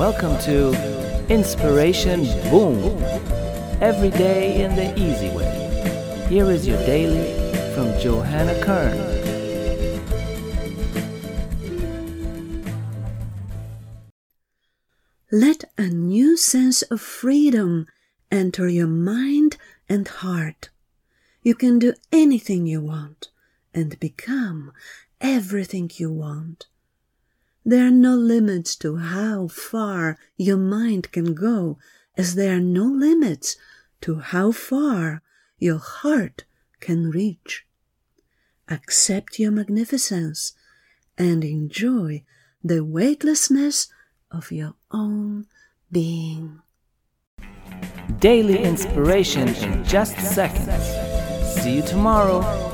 Welcome to Inspiration Boom. Every day in the easy way. Here is your daily from Johanna Kern. Let a new sense of freedom enter your mind and heart. You can do anything you want and become everything you want. There are no limits to how far your mind can go, as there are no limits to how far your heart can reach. Accept your magnificence and enjoy the weightlessness of your own being. Daily inspiration in just seconds. See you tomorrow.